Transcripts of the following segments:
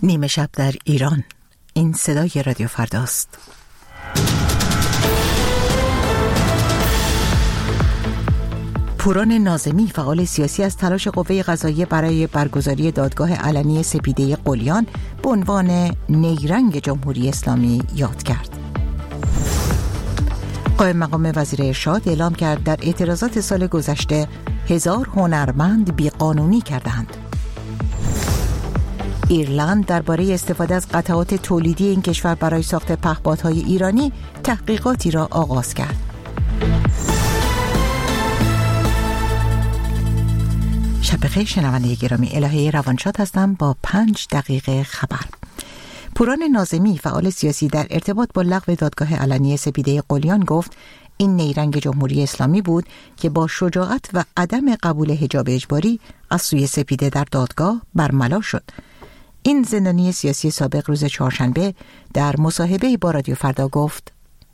نیمه شب در ایران. این صدای رادیو فرداست. پوران ناظمی، فعال سیاسی، از تلاش قوه قضاییه برای برگزاری دادگاه علنی سپیده قلیان به عنوان نیرنگ جمهوری اسلامی یاد کرد. قائم مقام وزیر ارشاد اعلام کرد در اعتراضات سال گذشته 1000 هنرمند بیقانونی کردند. ایرلند درباره استفاده از قطعات تولیدی این کشور برای ساخت پهپادهای ایرانی تحقیقاتی را آغاز کرد. شب بخیر شنونده گرامی، الهه روانشاد هستم با 5 دقیقه خبر. پوران ناظمی، فعال سیاسی، در ارتباط با لغو دادگاه علنی سپیده قلیان گفت این نیرنگ جمهوری اسلامی بود که با شجاعت و عدم قبول حجاب اجباری از سوی سپیده در دادگاه برملا شد. این زندانی سیاسی سابق روز چهارشنبه در مصاحبه‌ای با رادیو فردا گفت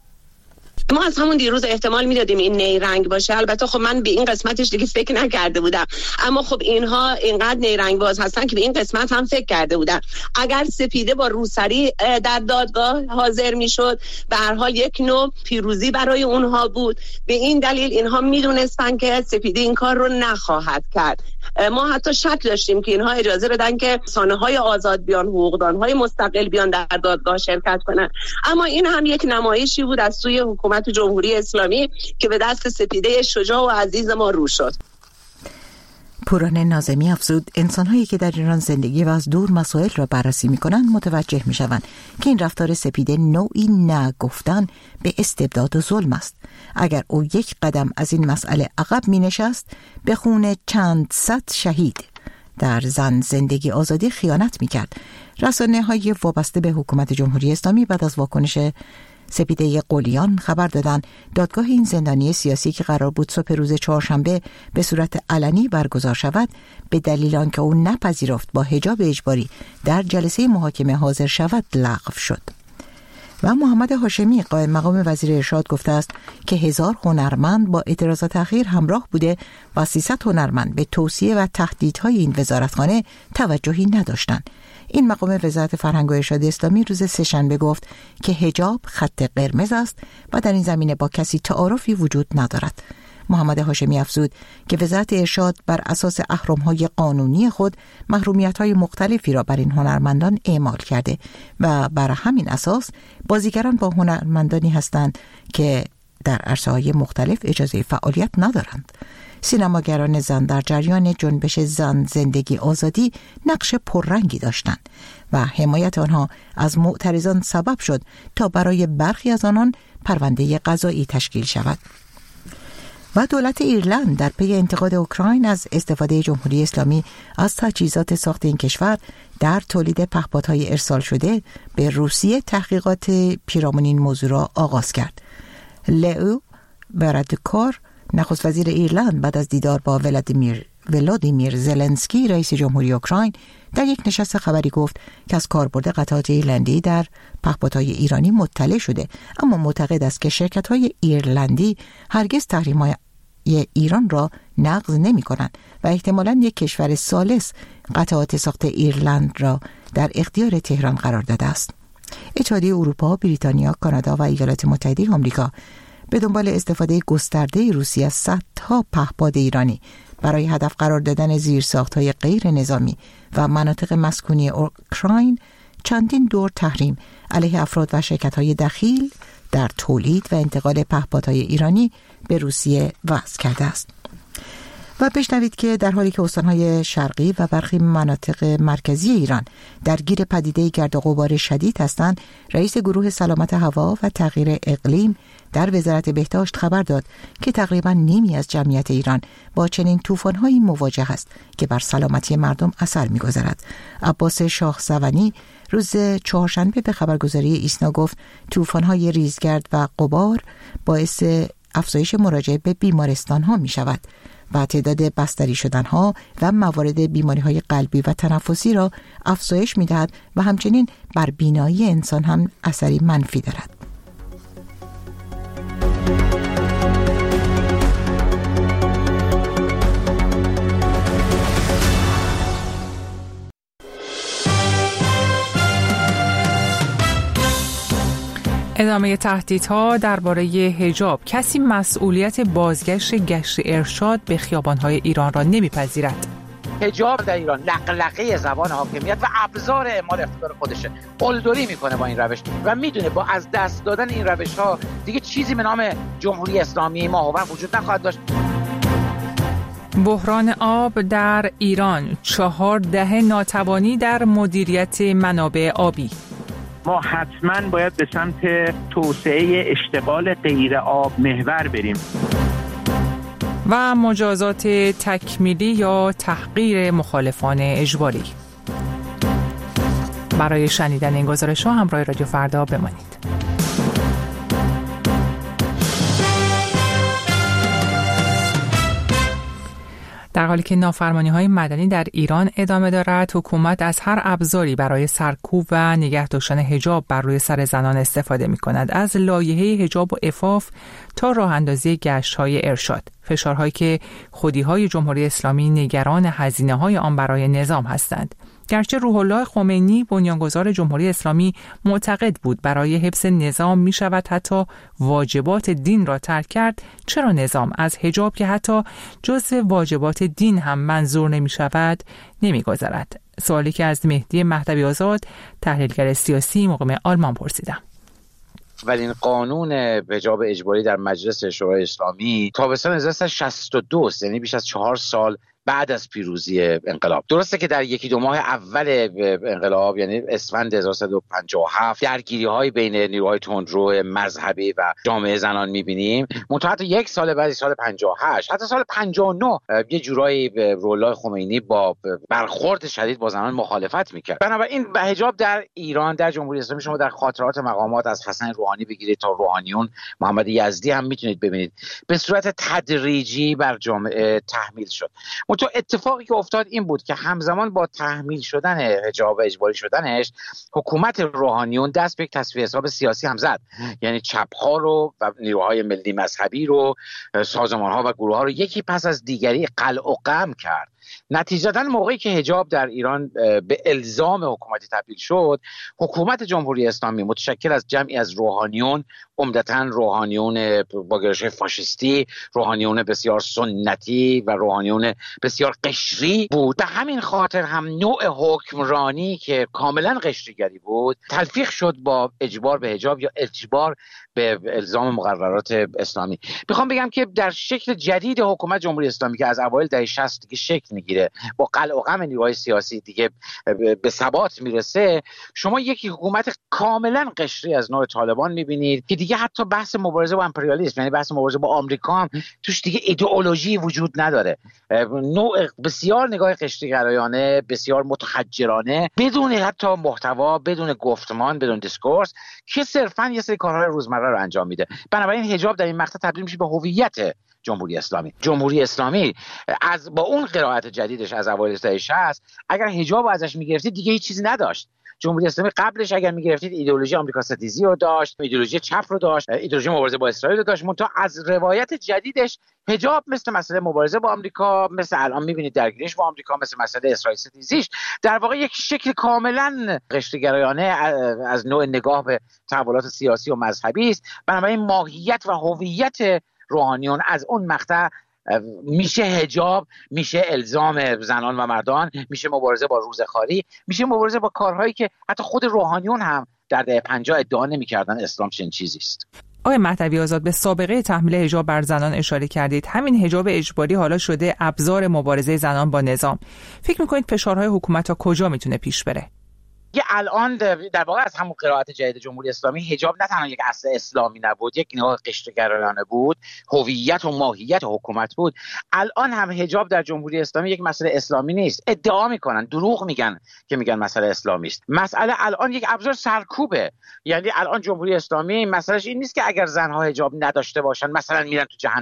ما از همون دیروز احتمال میدادیم این نیرنگ باشه. البته خب من به این قسمتش دیگه فکر نکرده بودم، اما خب اینها اینقدر نیرنگ باز هستن که به این قسمت هم فکر کرده بودن. اگر سپیده با روسری در دادگاه حاضر میشد، به هر حال یک نوع پیروزی برای اونها بود. به این دلیل اینها میدونستن که سپیده این کار رو نخواهد کرد. ما حتی شک داشتیم که اینها اجازه بدن که رسانه‌های آزاد بیان، حقوقدان‌های مستقل بیان در دادگاه شرکت کنن. اما این هم یک نمایشی بود از سوی حکومت جمهوری اسلامی که به دست سپیده شجاع و عزیز ما رو شد. پوران ناظمی افزود انسان‌هایی که در ایران زندگی و از دور مسائل را بررسی می‌کنند متوجه می‌شوند که این رفتار سپیده نوعی نگفتن به استبداد و ظلم است. اگر او یک قدم از این مسئله عقب می‌نشست، به خون چند صد شهید در زن زندگی آزادی خیانت می‌کرد. رسانه‌های وابسته به حکومت جمهوری اسلامی بعد از واکنش سپیده قلیان خبر دادند دادگاه این زندانی سیاسی که قرار بود صبح روز چهارشنبه به صورت علنی برگزار شود، به دلیل آنکه او نپذیرفت با حجاب اجباری در جلسه محاکمه حاضر شود لغو شد. و محمد هاشمی، قائم مقام وزیر ارشاد، گفته است که 1000 هنرمند با اعتراضات اخیر همراه بوده و 300 هنرمند به توصیه و تهدیدهای این وزارتخانه توجهی نداشتند. این مقام وزارت فرهنگ و ارشاد اسلامی روز سه‌شنبه گفت که حجاب خط قرمز است و در این زمینه با کسی تعارفی وجود ندارد. محمد هاشمی افزود که وزارت ارشاد بر اساس اهرم‌های قانونی خود محرومیت‌های مختلفی را بر این هنرمندان اعمال کرده و بر همین اساس بازیگران با هنرمندانی هستند که در عرصه‌های مختلف اجازه فعالیت ندارند. سینماگران زن در جریان جنبش زن زندگی آزادی نقش پررنگی داشتند و حمایت آنها از معترضان سبب شد تا برای برخی از آنان پرونده قضایی تشکیل شود. و دولت ایرلند در پی انتقاد اوکراین از استفاده جمهوری اسلامی از تجهیزات ساخت این کشور در تولید پهپادهای ارسال شده به روسیه تحقیقات پیرامون این موضوع را آغاز کرد. لئو ورادکار، نخست وزیر ایرلند، بعد از دیدار با ولادیمیر زلنسکی رئیس جمهوری اوکراین در یک نشست خبری گفت که از کاربرد قطعات ایرلندی در پهپادهای ایرانی مطلع شده، اما معتقد است که شرکت‌های ایرلندی هرگز تحریم‌های ایران را نقض نمی‌کنند و احتمالاً یک کشور ثالث قطعات ساخت ایرلند را در اختیار تهران قرار داده است. اتحادیه اروپا، بریتانیا، کانادا و ایالات متحده آمریکا به دنبال استفاده گسترده روسیه از صدها پهپاد ایرانی برای هدف قرار دادن زیرساخت‌های غیر نظامی و مناطق مسکونی اوکراین چندین دور تحریم علیه افراد و شرکت‌های دخیل در تولید و انتقال پهپادهای ایرانی به روسیه وضع کرده است. و بشنوید که در حالی که استان‌های شرقی و برخی مناطق مرکزی ایران درگیر پدیده گرد و غبار شدید هستند، رئیس گروه سلامت هوا و تغییر اقلیم در وزارت بهداشت خبر داد که تقریباً نیمی از جمعیت ایران با چنین طوفان‌هایی مواجه است که بر سلامتی مردم اثر می‌گذارد. عباس شاهزوانی روز چهارشنبه به خبرگزاری ایسنا گفت طوفان‌های ریزگرد و غبار باعث افزایش مراجعه به بیمارستان‌ها می‌شود و تعداد بستری شدنها و موارد بیماری‌های قلبی و تنفسی را افزایش می‌دهد و همچنین بر بینایی انسان هم اثری منفی دارد. ادامه تهدیدها درباره حجاب. کسی مسئولیت بازگشت گشت ارشاد به خیابان‌های ایران را نمیپذیرد. حجاب در ایران لقلقه زبان حاکمیت و ابزار اعمال اقتدار خودشه. قلدری میکنه با این روش و میدونه با از دست دادن این روش ها دیگه چیزی به نام جمهوری اسلامی ماهوار وجود نخواهد داشت. بحران آب در ایران، 4 دهه ناتوانی در مدیریت منابع آبی. ما حتما باید به سمت توسعه اشتغال غیر آب محور بریم. و مجازات تکمیلی یا تحقیر مخالفان اجباری. برای شنیدن این گزارش‌ها همراه رادیو فردا بمانید. در حالی که نافرمانی‌های مدنی در ایران ادامه دارد، حکومت از هر ابزاری برای سرکوب و نگه داشتن حجاب بر روی سر زنان استفاده می‌کند، از لایحه حجاب و عفاف تا راه اندازی گشت‌های ارشاد. فشارهایی که خودی‌های جمهوری اسلامی نگران هزینه‌های آن برای نظام هستند. گرچه روح الله خمینی بنیانگذار جمهوری اسلامی معتقد بود برای حفظ نظام می شود حتی واجبات دین را ترک کرد، چرا نظام از حجاب که حتی جزء واجبات دین هم منظور نمی شود نمی گذرد؟ سوالی که از مهدی مهدوی آزاد، تحلیلگر سیاسی مقیم آلمان پرسیدم. ولی این قانون حجاب اجباری در مجلس شورای اسلامی تابستان 1962 یعنی بیش از 4 سال بعد از پیروزی انقلاب. درسته که در 1-2 ماه اول انقلاب یعنی اسفند 1357 درگیری‌های بین نیروهای تندرو مذهبی و جامعه زنان می‌بینیم، منتها حتی 1 سال بعد، سال 58 حتی سال 59 یه جورایی روح الله خمینی با برخورد شدید با زنان مخالفت می‌کرد. بنابراین حجاب در ایران در جمهوری اسلامی شما در خاطرات مقامات از حسن روحانی بگیرید تا روحانیون محمد یزدی هم میتونید ببینید به صورت تدریجی بر جامعه تحمیل شد. تو اتفاقی که افتاد این بود که همزمان با تحمیل شدن حجاب و اجباری شدنش، حکومت روحانیون دست به یک تصفیه حساب سیاسی هم زد. یعنی چپ‌ها رو و نیروهای ملی مذهبی رو، سازمان‌ها و گروه‌ها رو یکی پس از دیگری قلع و قمع کرد. نتیجتاً موقعی که حجاب در ایران به الزام حکومتی تبدیل شد، حکومت جمهوری اسلامی متشکل از جمعی از روحانیون، عمدتاً روحانیون با گرایش فاشیستی، روحانیون بسیار سنتی و روحانیون بسیار قشری بود. به همین خاطر هم نوع حکمرانی که کاملاً قشریگری بود تلفیق شد با اجبار به حجاب یا اجبار به الزام مقررات اسلامی. میخوام بگم که در شکل جدید حکومت جمهوری اسلامی که از اوایل دهه 60 دیگه شکل میگیره، با قلع و قمع نیروهای سیاسی دیگه به ثبات میرسه، شما یک حکومت کاملا قشری از نوع طالبان میبینید که دیگه حتی بحث مبارزه با امپریالیسم، یعنی بحث مبارزه با آمریکا هم توش دیگه ایدئولوژی وجود نداره. نوع بسیار نگاه قشری گرایانه، بسیار متحجرانه، بدون حتی محتوا، بدون گفتمان، بدون دیسکورس، که صرفاً یه سری کارهای روزمره رو انجام میده. بنابراین حجاب در این مقطع تبدیل میشه به هویت جمهوری اسلامی. جمهوری اسلامی از با اون قرائت جدیدش از اوایل دهه 60 اگر حجاب ازش میگرفتید دیگه هیچ چیزی نداشت. جمهوری اسلامی قبلش اگر میگرفتید ایدئولوژی آمریکا ستیزی رو داشت، ایدئولوژی چپ رو داشت، ایدئولوژی مبارزه با اسرائیل رو داشت، منتها از روایت جدیدش حجاب مثل مسئله مبارزه با آمریکا، مثل الان میبینید درگیریش با آمریکا، مثل مسئله اسرائیل ستیزیش، در واقع یک شکل کاملا قشریگرایانه از نوع نگاه به تحولات سیاسی و مذهبی است. بنابراین ماهیت و هویت روحانیون از اون مقطع میشه حجاب، میشه الزام زنان و مردان، میشه مبارزه با روزخواری، میشه مبارزه با کارهایی که حتی خود روحانیون هم در دهه 50 ادعا نمی‌کردن اسلام چنین چیزی است. آقای مهدوی آزاد، به سابقه تحمیل حجاب بر زنان اشاره کردید. همین حجاب اجباری حالا شده ابزار مبارزه زنان با نظام. فکر می‌کنید فشارهای حکومت تا کجا میتونه پیش بره؟ الان در واقع از همون قرائت جدید جمهوری اسلامی حجاب نه تنها یک اصل اسلامی نبود، یک نگاه قشرگرایانه بود، هویت و ماهیت حکومت بود. الان هم حجاب در جمهوری اسلامی یک مسئله اسلامی نیست. ادعا میکنن، دروغ میگن که میگن مسئله اسلامی است. مسئله الان یک ابزار سرکوبه. یعنی الان جمهوری اسلامی مسئلهش این نیست که اگر زنها حجاب نداشته باشن مثلا میرن تو جهنم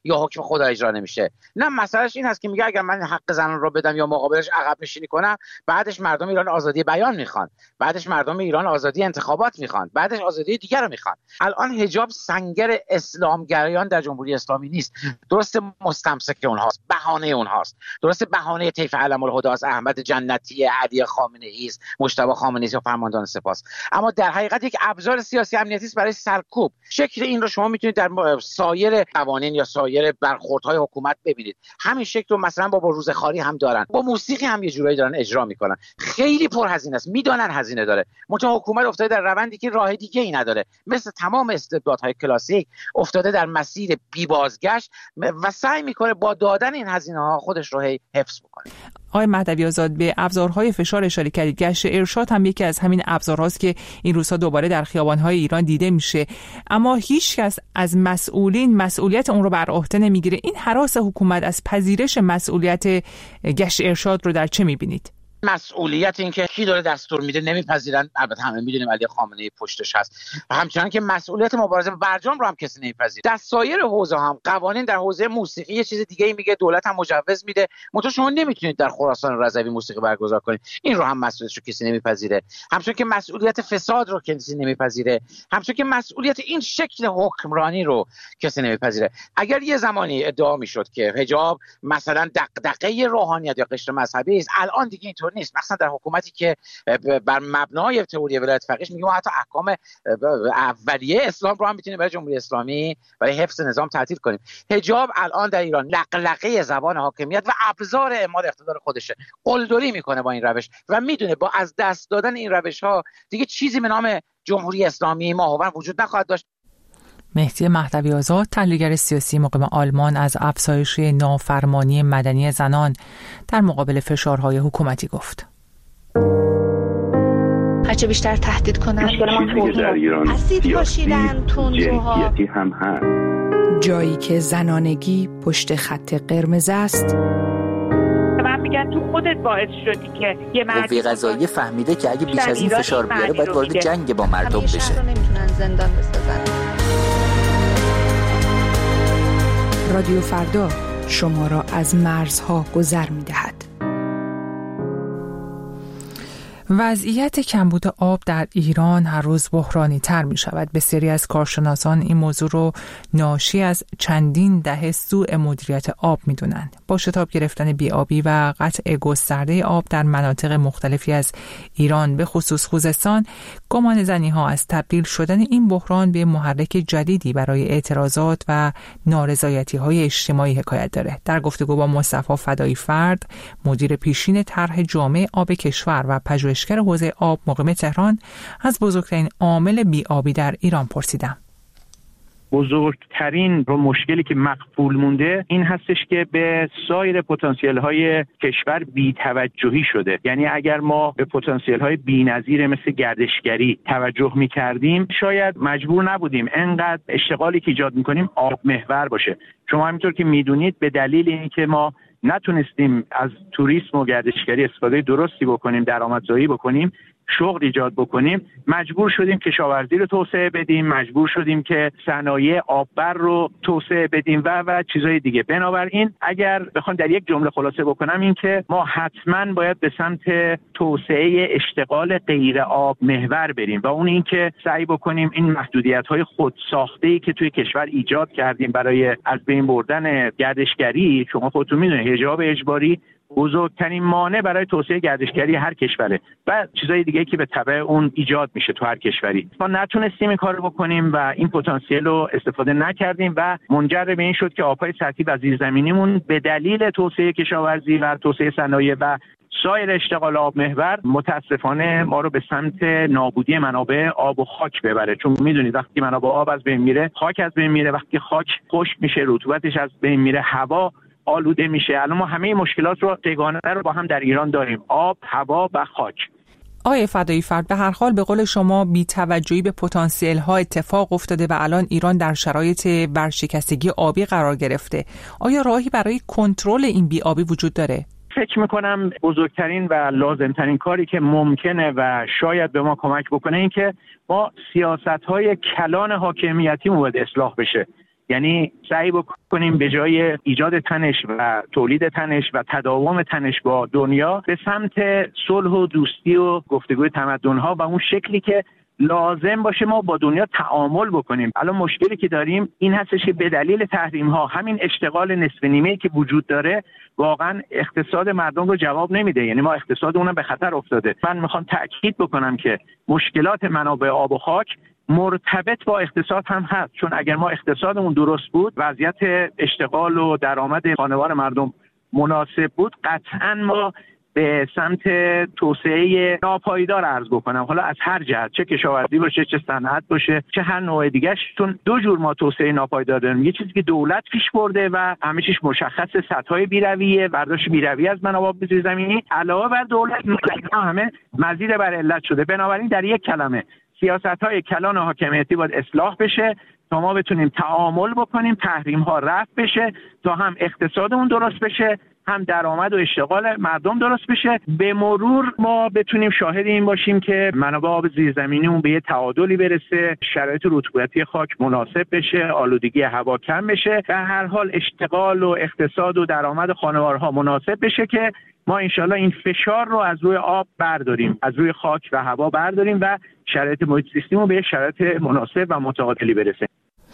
یا حکم خدا اجرا نمیشه. نه، مسئلهش این هست که میگه اگر من حق زنان رو بدم یا مقابلش عقب نشینی کنم، بعدش مردم ایران آزادی بیان میخوان، بعدش مردم ایران آزادی انتخابات میخوان، بعدش آزادی دیگر رو میخوان. الان حجاب سنگر اسلامگرایان در جمهوری اسلامی نیست. درست مستمسک اونهاست، بهانه اونهاست، درست بهانه طیف علم الهدی است، احمد جنتی، علی خامنه‌ای است، مجتبی خامنه‌ای یا فرماندهان سپاه، اما در حقیقت یک ابزار سیاسی امنیتی است برای سرکوب. شکل این رو شما میتونید در سایر قوانین یا سایر برخوردهای حکومت ببینید. همین شکل رو مثلا با روزخواری هم دارن، با موسیقی هم یه جورایی دارن اجرا میکنن. خیلی پرهزینه است، میدونن هزینه داره، منتها حکومت افتاده در روندی که راه دیگه ای نداره. مثل تمام استبدادهای کلاسیک افتاده در مسیر بی بازگشت و سعی میکنه با دادن این هزینه ها خودش رو حفظ بکنه. آقای مهدوی آزاد، به ابزارهای فشار اشاره کردید. گشت ارشاد هم یکی از همین ابزارهاست که این روزها دوباره در خیابان‌های ایران دیده میشه، اما هیچ کس از مسئولین مسئولیت اون رو بر عهده نمیگیره. این هراس حکومت از پذیرش مسئولیت گشت ارشاد رو در چه میبینید؟ مسئولیت این که کی داره دستور میده نمیپذیرن. البته همه میدونیم علی خامنه‌ای پشتش هست. و همچنان که مسئولیت مبارزه با برجام رو هم کسی نمیپذیره. در سایر حوزه هم قوانین، در حوزه موسیقی یه چیز دیگه میگه، دولت هم مجوز میده، منتها شما نمیتونید در خراسان رضوی موسیقی برگزار کنید. این رو هم مسئولیتش رو کسی نمیپذیره. همچنان که مسئولیت فساد رو کسی نمیپذیره، همچنان که مسئولیت این شکل حکمرانی رو کسی نمیپذیره. اگر یه زمانی ادعا میشد که حجاب مثلا دغدغه روحانیت یا قشر مذهبی است، الان دیگه اینطور نیست. مثلا در حکومتی که بر مبنای تئوری ولایت فقیه میگه ما حتی احکام اولیه اسلام رو هم میتونیم برای جمهوری اسلامی برای حفظ نظام تعطیل کنیم. حجاب الان در ایران لقلقه زبان حاکمیت و ابزار اعمال اقتدار خودشه. قلدری میکنه با این روش و میدونه با از دست دادن این روش ها دیگه چیزی به نام جمهوری اسلامی ماهوار وجود نخواهد داشت. مهدی مهدوی آزاد، تحلیلگر سیاسی مقیم آلمان، از افزایش نافرمانی مدنی زنان در مقابل فشارهای حکومتی گفت. هرچه بیشتر تهدید کنند اسید پاشیدن، تندروها هم هست. جایی که زنانگی پشت خط قرمز است، من میگن تو خودت باعث شدی که یه قوه قضاییه فهمیده که اگه بیش از این فشار بیاره باید وارد جنگ با مردم بشه. نمیتونن زندان بسازن. رادیو فردا شما را از مرزها گذر می‌دهد. وضعیت کمبود آب در ایران هر روز بحرانی تر می شود. بسیاری از کارشناسان این موضوع رو ناشی از چندین دهه سوء مدیریت آب می دونند. با شتاب گرفتن بی‌آبی و قطع گسترده آب در مناطق مختلفی از ایران به خصوص خوزستان، گمان زنی ها از تبدیل شدن این بحران به محرک جدیدی برای اعتراضات و نارضایتی های اجتماعی حکایت داره. در گفتگو با مصطفی فدایی فرد، مدیر پیشین طرح جامع آب کشور و پژوهشگر حوزه آب مقیم تهران، از بزرگترین عامل بی‌آبی در ایران پرسیدم. بزرگترین مشکلی که مقفول مونده این هستش که به سایر پتانسیل های کشور بی‌توجهی شده. یعنی اگر ما به پتانسیل های بی‌نظیر مثل گردشگری توجه می‌کردیم، شاید مجبور نبودیم انقدر اشتغالی که ایجاد می‌کنیم آب محور باشه. شما همینطور که می‌دونید به دلیل اینکه ما نتونستیم از توریسم و گردشگری استفاده درستی بکنیم، درآمدزایی بکنیم، شغل ایجاد بکنیم، مجبور شدیم کشاورزی رو توسعه بدیم، مجبور شدیم که صنایع آببر رو توسعه بدیم و چیزهای دیگه. بنابراین اگر بخوام در یک جمله خلاصه بکنم، این که ما حتما باید به سمت توسعه اشتغال غیر آب محور بریم و اون این که سعی بکنیم این محدودیت‌های خودساخته‌ای که توی کشور ایجاد کردیم برای از بین بردن گردشگری، شما خودتون میدونید حجاب اجباری بزرگترین مانع برای توسعه گردشگری هر کشوره و چیزای دیگه که به تبع اون ایجاد میشه تو هر کشوری. ما نتونستیم این کارو بکنیم و این پتانسیل رو استفاده نکردیم و منجر به این شد که آب‌های سطحی و زیرزمینیمون به دلیل توسعه کشاورزی و توسعه صنایع و سایر اشتغال آب محور متاسفانه ما رو به سمت نابودی منابع آب و خاک ببره. چون میدونید وقتی منابع آب از بین میره، خاک از بین میره. وقتی خاک خشک میشه، رطوبتش از بین میره، هوا آلوده میشه. الان ما همه مشکلات رو سگانه رو با هم در ایران داریم: آب، هوا و خاک. آقای فدایی فرد، به هر حال به قول شما بی‌توجهی به پتانسیل ها اتفاق افتاده و الان ایران در شرایط ورشکستگی آبی قرار گرفته. آیا راهی برای کنترل این بی‌آبی وجود داره؟ فکر میکنم بزرگترین و لازمترین کاری که ممکنه و شاید به ما کمک بکنه این که ما سیاست‌های کلان حاکمیتی باید اصلاح بشه. یعنی سعی بکنیم به جای ایجاد تنش و تولید تنش و تداوم تنش با دنیا به سمت صلح و دوستی و گفتگوی تمدن‌ها و اون شکلی که لازم باشه ما با دنیا تعامل بکنیم. الان مشکلی که داریم این هستش که به دلیل تحریم‌ها همین اشتغال نصف نیمه‌ای که وجود داره واقعا اقتصاد مردم رو جواب نمیده، یعنی ما اقتصاد اونم به خطر افتاده. من میخوام تأکید بکنم که مشکلات منابع آب و خاک مرتبط با اقتصاد هم هست، چون اگر ما اقتصادمون درست بود، وضعیت اشتغال و درآمد خانوار مردم مناسب بود، قطعاً ما به سمت توسعه ناپایدار عرض بکنم، حالا از هر جهت، چه کشاورزی باشه، چه صنعت باشه، چه هر نوع دیگه‌اش. چون دو جور ما توسعه ناپایدار داریم، یه چیزی که دولت پیش برده و همه چیز مشخصه، سدهای بی‌رویه، برداشت بی‌رویه از منابع زیرزمینی، علاوه بر دولت همه مزید بر علت شده. بنابراین در یک کلمه سیاست‌های کلان حاکمیتی باید اصلاح بشه تا ما بتونیم تعامل بکنیم، تحریم‌ها رفع بشه تا هم اقتصادمون درست بشه، هم درآمد و اشتغال مردم درست بشه. به مرور ما بتونیم شاهد این باشیم که منابع آب زیرزمینیمون به یه تعادلی برسه، شرایط رطوبتی خاک مناسب بشه، آلودگی هوا کم بشه، در هر حال اشتغال و اقتصاد و درآمد خانوارها مناسب بشه که ما انشالله این فشار رو از روی آب برداریم، از روی خاک و هوا برداریم و شرایط محیط زیستیمون به شرایط مناسب و متعادلی برسه.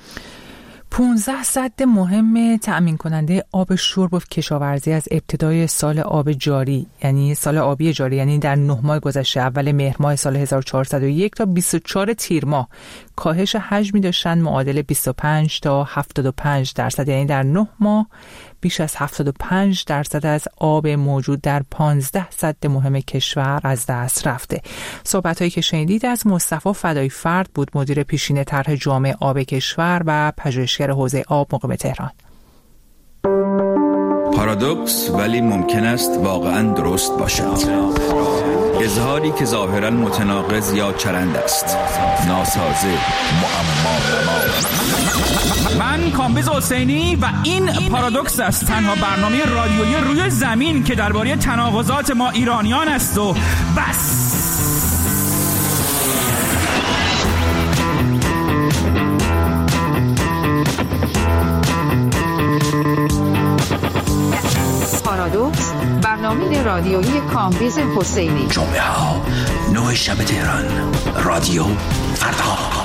15 سد مهم تأمین کننده آب شرب و کشاورزی از ابتدای سال آب جاری، یعنی سال آبی جاری، یعنی در 9 ماه گذشته، اول مهر ماه سال 1401 تا 24 تیر ماه، کاهش حجمی داشتن معادل 25 تا 75%، یعنی در 9 ماه بیش از 75% از آب موجود در 15 سد مهم کشور از دست رفته. صحبت‌هایی که شنیدید از مصطفی فدایی فرد بود، مدیر پیشین طرح جامع آب کشور و پژوهشگر حوزه آب مقیم تهران. پارادوکس ولی ممکن است واقعاً درست باشد. اظهاری که ظاهراً متناقض یا چرند است، ناسازه، معما. من کامبیز حسینی و این پارادوکس است، تنها برنامه رادیویی روی زمین که درباره تناقضات ما ایرانیان است و بس. پارادوکس، برنامه رادیویی کامبیز حسینی. جمعه ها 9 شب تهران، رادیو فردا.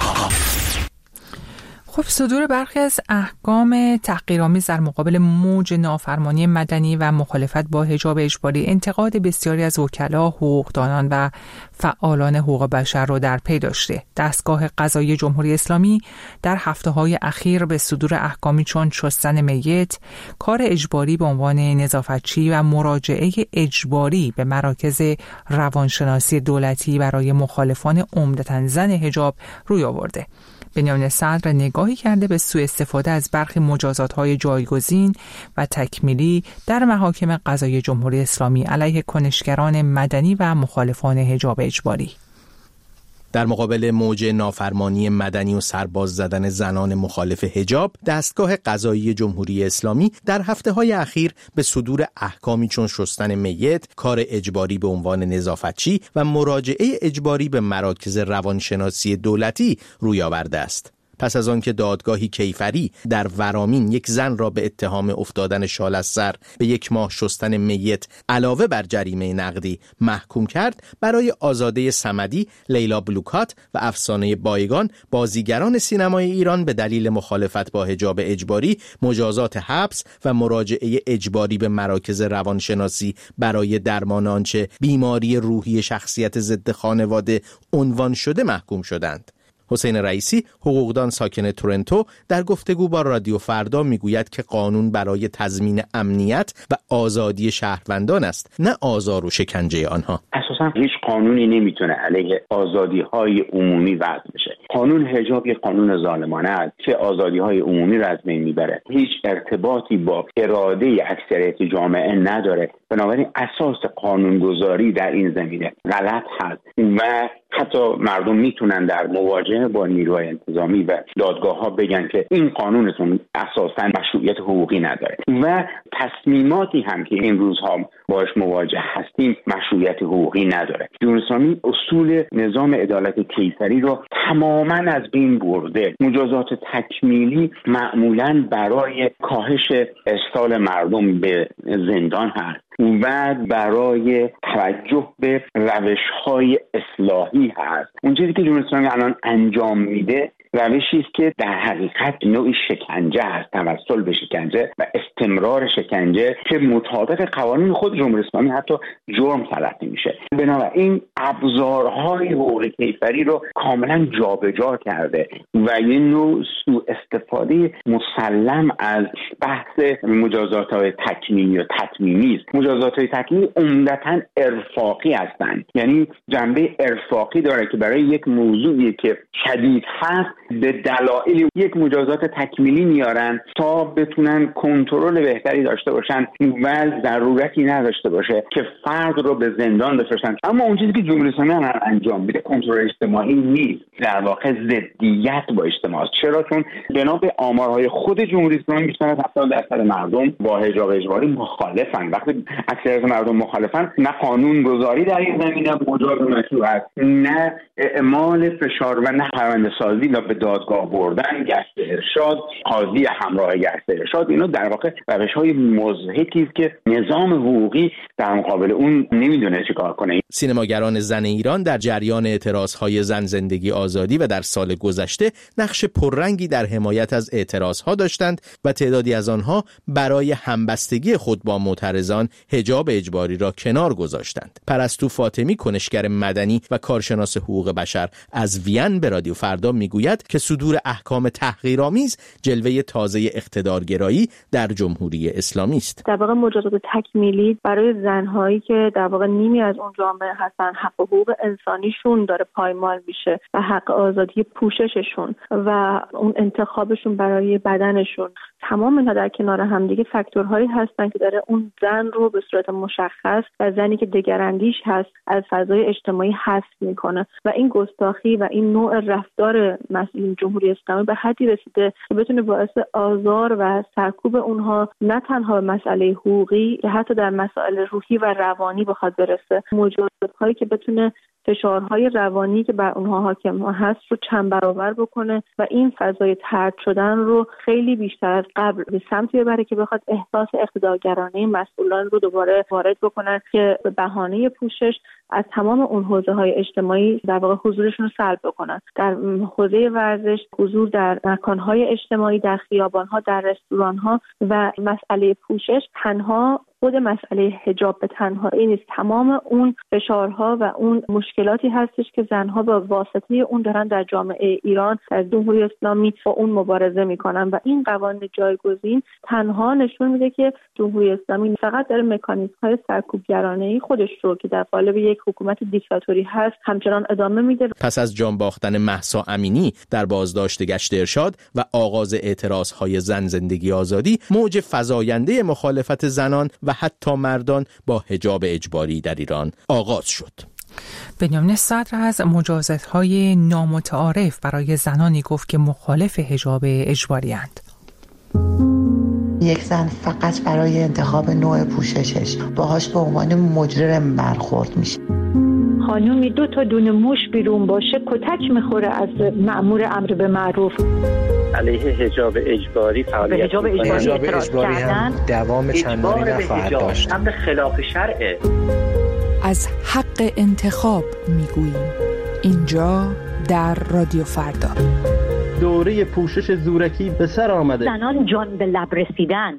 خب، صدور برخی از احکام تحقیرآمیز در مقابل موج نافرمانی مدنی و مخالفت با حجاب اجباری انتقاد بسیاری از وکلا، حقوقدانان و فعالان حقوق بشر را در پی داشته. دستگاه قضایی جمهوری اسلامی در هفته‌های اخیر به صدور احکامی چون شستن میت، کار اجباری به عنوان نظافتچی و مراجعه اجباری به مراکز روانشناسی دولتی برای مخالفان عمدتاً زن حجاب روی آورده. بنیامین صدر نگاهی کرده به سوء استفاده از برخی مجازات‌های جایگزین و تکمیلی در محاکم قضایی جمهوری اسلامی علیه کنشگران مدنی و مخالفان حجاب اجباری. در مقابل موج نافرمانی مدنی و سرباز زدن زنان مخالف حجاب، دستگاه قضایی جمهوری اسلامی در هفته‌های اخیر به صدور احکامی چون شستن میت، کار اجباری به عنوان نظافتچی و مراجعه اجباری به مراکز روانشناسی دولتی روی آورده است. پس از آنکه دادگاهی کیفری در ورامین یک زن را به اتهام افتادن شال از سر به 1 ماه شستن میت علاوه بر جریمه نقدی محکوم کرد، برای آزاده صمدی، لیلا بلوکات و افسانه بایگان، بازیگران سینمای ایران به دلیل مخالفت با حجاب اجباری، مجازات حبس و مراجعه اجباری به مراکز روانشناسی برای درمان آنچه بیماری روحی شخصیت ضد خانواده عنوان شده محکوم شدند. حسین رئیسی، حقوقدان ساکن تورنتو، در گفتگو با رادیو فردا میگوید که قانون برای تضمین امنیت و آزادی شهروندان است، نه آزار و شکنجه آنها. اساساً هیچ قانونی نمیتونه علیه آزادی‌های عمومی وضع بشه. قانون حجاب یک قانون ظالمانه است که آزادی‌های عمومی را از بین میبره. هیچ ارتباطی با اراده اکثریت جامعه نداره. بنابراین اساس قانونگذاری در این زمینه غلط هست و حتی مردم میتونن در مواجهه با نیروهای انتظامی و دادگاه‌ها بگن که این قانونتون اساساً مشروعیت حقوقی نداره و تصمیماتی هم که این روزها باهاش مواجه هستیم مشروعیت حقوقی نداره. جمهوری اسلامی اصول نظام عدالت کیسری رو تماماً از بین برده. مجازات تکمیلی معمولاً برای کاهش ارسال مردم به زندان هست و برای توجه به روش‌های اصلاحی هست. اون چیزی که جمهوری اسلامی الان انجام میده روشی است که در حقیقت نوعی شکنجه است، توسل به شکنجه و استمرار شکنجه که مطابق قوانین خود جمهوری اسلامی حتی جرم تلقی میشه. بنابراین ابزارهای حقوق کیفری رو کاملا جابجا کرده و یه نوع سوء استفاده مسلم از بحث مجازات‌های تکمیلی و تتمیمی است. مجازات‌های تکمیلی عمدتاً ارفاقی هستند، یعنی جنبه ارفاقی داره که برای یک موضوعی که شدید هست به دلایل یک مجازات تکمیلی میارن تا بتونن کنترل بهتری داشته باشن و ضرورتی نداشته باشه که فرد رو به زندان بفرستن. اما اون چیزی که جمهوری اسلامی انجام میده کنترل اجتماعی نیست، در واقع ضدیت با اجتماع. چرا؟ چون بنا به آمارهای خود جمهوری اسلامی بیشتر از 70% مردم با حجاب اجباری مخالفن. وقتی اکثریت مردم مخالفن، نه قانون گذاری در این زمینه مجاز و مشروع است، نه اعمال فشار و نه پرونده سازی و به دادگاه بردن، گشت ارشاد، قاضی همراه گشت ارشاد. اینا در واقع روش‌های مضحکی است که نظام حقوقی در مقابل اون نمیدونه چیکار کنه. سینماگران زن ایران در جریان اعتراضهای زن زندگی آزادی و در سال گذشته نقش پررنگی در حمایت از اعتراضها داشتند و تعدادی از آنها برای همبستگی خود با معترضان حجاب اجباری را کنار گذاشتند. پرستو فاطمی، کنشگر مدنی و کارشناس حقوق بشر از وین به رادیو فردا میگوید که صدور احکام تحقیرآمیز جلوه تازه اقتدارگرایی در جمهوری اسلامی است. در واقع مجازات تکمیلی برای زنهایی که در واقع نیمی از اون جامعه هستن، حق و حقوق انسانیشون داره پایمال میشه و حق آزادی پوشششون و اون انتخابشون برای بدنشون، تمام اینا در کنار همدیگه فاکتورهایی هستن که داره اون زن رو به صورت مشخص و زنی که دگراندیش هست از فضای اجتماعی حذف میکنه و این گستاخی و این نوع رفتار مسئولین جمهوری اسلامی به حدی رسیده که بتونه باعث آزار و سرکوب اونها نه تنها به مسئله حقوقی که حتی در مسائل روحی و روانی بخواد برسه. مجازات‌هایی که بتونه فشارهای روانی که بر اونها حاکم هست رو چند برابر بکنه و این فضای طرد شدن رو خیلی بیشتر از قبل به سمتی ببره که بخواد احساس اقتدارگرانه مسئولان رو دوباره وارد بکنن که به بهانه پوشش از تمام اون حوزه‌های اجتماعی در واقع حضورشون رو سلب بکنن. در حوزه ورزش، حضور در مکان‌های اجتماعی، در خیابان‌ها، در رستوران‌ها و مسئله پوشش تنها خود مسئله حجاب به تنهایی نیست. تمام اون فشارها و اون مشکلاتی هستش که زنها با واسطه اون دارن در جامعه ایران در جمهوری اسلامی با اون مبارزه میکنن و این قوانین جایگزین تنها نشون میده که جمهوری اسلامی فقط داره مکانیزم‌های سرکوبگرانه‌ای خودش رو که در قالب یک حکومت دیکتاتوری هست همچنان ادامه میده. پس از جان باختن مهسا امینی در بازداشت گشت ارشاد و آغاز اعتراضهای زن زندگی آزادی، موج فزاینده مخالفت زنان و حتی مردان با حجاب اجباری در ایران آغاز شد. بنیامین صدر از مجازات‌های نامتعارف برای زنانی گفت که مخالف حجاب اجباری اند. یک زن فقط برای انتخاب نوع پوششش باهاش به عنوان مجرم برخورد میشه. خانومی 2 تا دونه موش بیرون باشه کتک میخوره از مأمور امر به معروف. علیه حجاب اجباری فعالیت حجاب اجباری هم دوام چندانی نخواهد داشت. امر خلاف شرعه. از حق انتخاب میگوییم اینجا در رادیو فردا. دوره پوشش زورکی به سر آمده. زنان جان به لب رسیدن.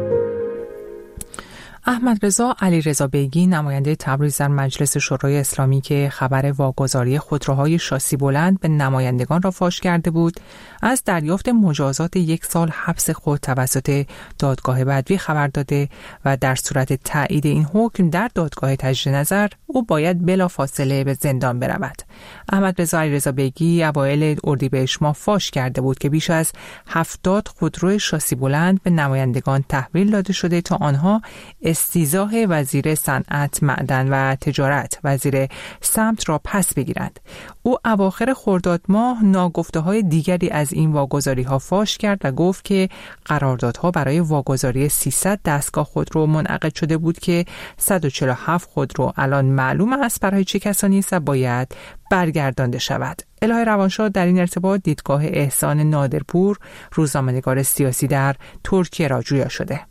احمد رضا علیرضا بیگی، نماینده تبریز در مجلس شورای اسلامی که خبر واگذاری خودروهای شاسی بلند به نمایندگان را فاش کرده بود، از دریافت مجازات 1 سال حبس خود توسط دادگاه بدوی خبر داده و در صورت تایید این حکم در دادگاه تجدید نظر او باید بلافاصله به زندان برود. احمد رضا علیرضا بیگی اوایل اردیبهشت ماه فاش کرده بود که بیش از 70 خودرو شاسی بلند به نمایندگان تحویل داده شده تا آنها استیضاح وزیر صنعت، معدن و تجارت، وزیر سمت را پس بگیرند. او اواخر خرداد ماه ناگفته‌های دیگری از این واگذاری‌ها فاش کرد و گفت که قراردادها برای واگذاری 300 دستگاه خودرو منعقد شده بود که 147 خودرو الان معلوم است برای چه کسانی است و باید برگردانده شود. الهه روانشاد در این ارتباط دیدگاه احسان نادرپور، روزنامه‌نگار سیاسی در ترکیه را جویا شده.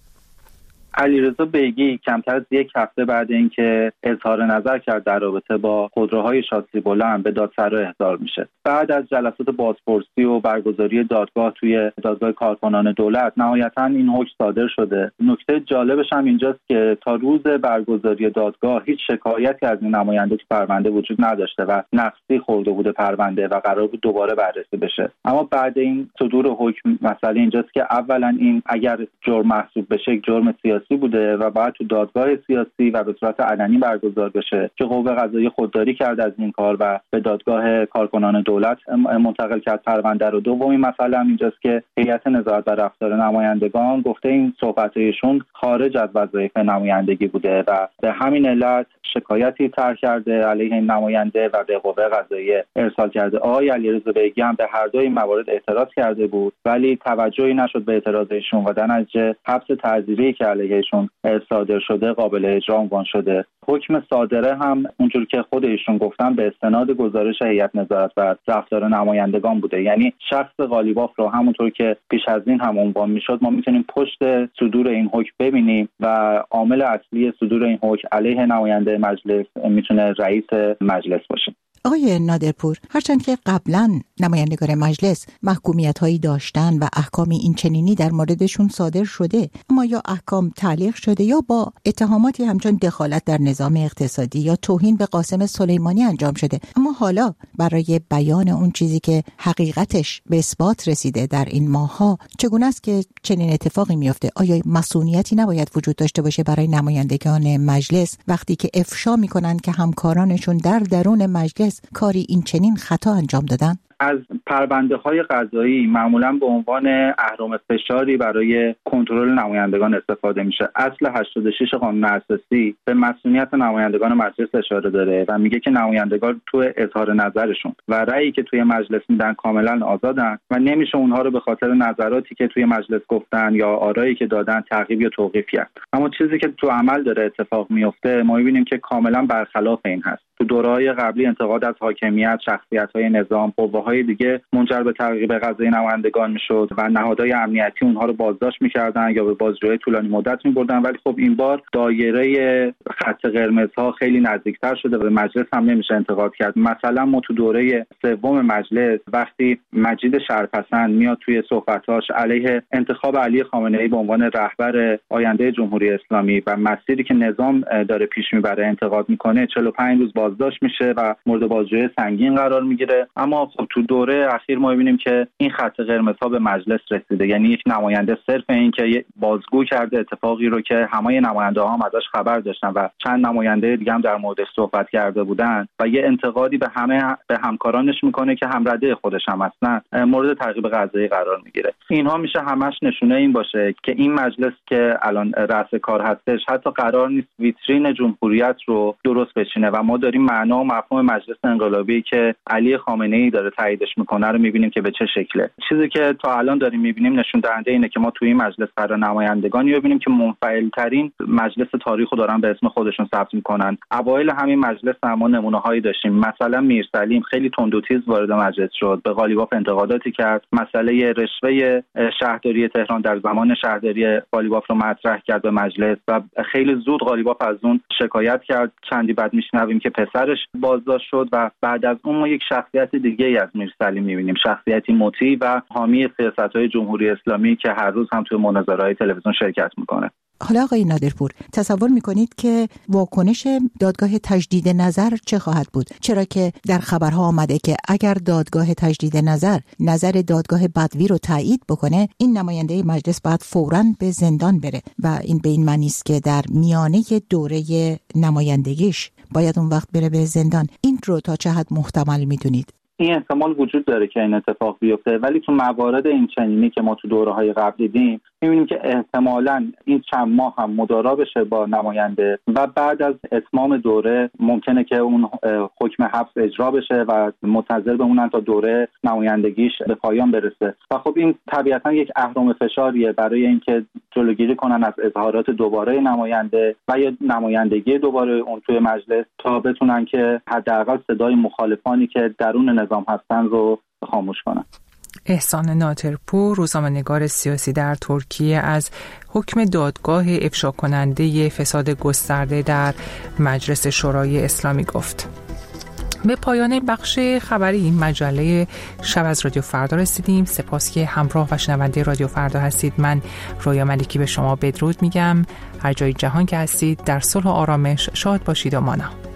علیرضا بیگی کمتر از یک هفته بعد اینکه اظهار نظر کرد در رابطه با خودروهای شاسی بلند به دادسرا احضار میشه. بعد از جلسات بازپرسی و برگزاری دادگاه توی دادگاه کارکنان دولت نهایتاً این حکم صادر شده. نکته جالبش هم اینجاست که تا روز برگزاری دادگاه هیچ شکایتی از این نماینده تو پرونده وجود نداشته و نقصی خورده بوده پرونده و قرار بود دوباره بررسی بشه. اما بعد این صدور حکم مسئله اینجاست که اولا این اگر جرم محسوب بشه جرم سیاسی بوده و بعد تو دادگاه سیاسی و به صورت علنی برگزار بشه که قوه قضاییه خودداری کرد از این کار و به دادگاه کارکنان دولت منتقل کرد پرونده رو. دومین مسئله هم اینجاست که هیئت نظارت بر رفتار نمایندگان گفته این صحبت‌هایشون خارج از وظایف نمایندگی بوده و به همین علت شکایتی طرح کرده علیه این نماینده و به قوه قضاییه ارسال کرده. آقای علیرضا بیگی هم به هر دو این موارد اعتراض کرده بود ولی توجهی نشد به اعتراضشون و در نتیجه حبس تعزیری که علیهشون صادر شده قابل اجرا عنوان شده. حکم صادره هم اونجور که خود ایشون گفتن به استناد گزارش هیئت نظارت بر رفتار نمایندگان بوده. یعنی شخص قالیباف رو همونطور که پیش از این هم عنوان میشد ما میتونیم پشت صدور این حکم ببینیم و عامل اصلی صدور این حکم علیه نماینده مجلس میتونه رئیس مجلس باشه. آقای نادرپور، هرچند که قبلا نمایندگان مجلس محکومیت‌هایی داشتن و احکامی این چنینی در موردشون صادر شده، اما یا احکام تعلیق شده یا با اتهاماتی همچون دخالت در نظام اقتصادی یا توهین به قاسم سلیمانی انجام شده، اما حالا برای بیان اون چیزی که حقیقتش به اثبات رسیده در این ماه‌ها چگونه است که چنین اتفاقی میفته؟ آیا مسئولیتی نباید وجود داشته باشه برای نمایندگان مجلس وقتی که افشا میکنن که همکارانشون در درون مجلس کاری این چنین خطا انجام دادن؟ از پرونده‌های قضایی معمولاً به عنوان اهرم فشاری برای کنترل نمایندگان استفاده میشه. اصل 86 قانون اساسی به مسئولیت نمایندگان مجلس اشاره داره و میگه که نمایندگان تو اظهار نظرشون و رأیی که توی مجلس میدن کاملاً آزادن و نمیشه اونها رو به خاطر نظراتی که توی مجلس گفتن یا آرایی که دادن تعقیب یا توقیف کرد. اما چیزی که تو عمل داره اتفاق میفته ما می‌بینیم که کاملاً برخلاف این هست. تو دوره‌های قبلی انتقاد از حاکمیت، شخصیت‌های نظام، قوه‌های دیگه منجر به تعقیب قضایی نمایندگان میشد و نهادهای امنیتی اونها رو بازداشت می‌کردن یا به بازجویی طولانی مدت می‌بردن. ولی خب این بار دایره خط قرمزها خیلی نزدیکتر شده و به مجلس هم نمیشه انتقاد کرد. مثلا ما تو دوره سوم مجلس وقتی مجید شرپسند میاد توی صحبتاش علیه انتخاب علی خامنه‌ای به عنوان رهبر آینده جمهوری اسلامی و مسیری که نظام داره پیش میبره انتقاد میکنه، 45 روز بازداشت میشه و مورد بازجویی سنگین قرار میگیره. اما خب تو دوره اخیر ما می‌بینیم که این خط قرمزها به مجلس رسیده. یعنی یک نماینده صرف این که بازگو کرده اتفاقی رو که همه نماینده‌ها هم ازش خبر داشتن و چند نماینده دیگه هم در موردش صحبت کرده بودن و یه انتقادی به همکارانش میکنه که همرده خودش هم هستن مورد تعقیب قضایی قرار میگیره. اینها میشه همش نشونه این باشه که این مجلس که الان رأس کار هستش حتی قرار نیست ویترین جمهوریت رو درست بچینه و ما داریم معنا و مفهوم مجلس انقلابی که علی خامنه‌ای داره تاییدش میکنه رو میبینیم که به چه شکله. چیزی که تا الان داریم میبینیم نشون دهنده اینه که ما توی این مجلس قرار نمایندگانی رو ببینیم که منفعل ترین مجلس تاریخ رو دارن به اسم خودشون ثبت میکنن. اوایل همین مجلس ما نمونه هایی داشتیم. مثلا میرسلیم خیلی تند و تیز وارد مجلس شد، به قالیباف انتقاداتی کرد، مسئله رشوه شهرداری تهران در زمان شهرداری قالیباف رو مطرح کرد به مجلس و خیلی زود قالیباف از اون شکایت کرد. چندی بعد میشنویم که پسرش بازداشت شد و بعد از اون ما یک شخصیت دیگه ای از میرسلیم میبینیم، شخصیتی مطیع و حامی سیاست‌های جمهوری اسلامی که هر روز هم توی مناظره‌های تلویزیون شرکت میکنه. حالا آقای نادرپور، تصور میکنید که واکنش دادگاه تجدید نظر چه خواهد بود؟ چرا که در خبرها آمده که اگر دادگاه تجدید نظر دادگاه بدوی رو تایید بکنه، این نماینده مجلس باید فوراً به زندان بره و این به این معنی است که در میانه دوره نمایندگیش باید اون وقت بره به زندان. این این رو تا چه حد محتمل میدونید؟ این احتمال وجود داره که این اتفاق بیفته، ولی تو موارد این چنینی که ما تو دوره‌های قبل دیدیم می‌بینیم که احتمالاً این چند ماه هم مدارا بشه با نماینده و بعد از اتمام دوره ممکنه که اون حکم حبس اجرا بشه و منتظر بمونن تا دوره نمایندگیش به پایان برسه و خب این طبیعتاً یک اهرم فشاریه برای اینکه جلوگیری کنن از اظهارات دوباره نماینده و یا نمایندگی دوباره اون توی مجلس تا بتونن که حداقل صدای مخالفانی که درون نظام هستن رو خاموش کنن. احسان ناطرپور، روزنامه‌نگار سیاسی در ترکیه، از حکم دادگاه افشا کننده فساد گسترده در مجلس شورای اسلامی گفت. به پایان بخش خبری این مجله شب از رادیو فردا رسیدیم. سپاس که همراه و شنونده رادیو فردا هستید. من رویا ملکی به شما بدرود میگم. هر جای جهان که هستید در صلح و آرامش شاد باشید و مانا.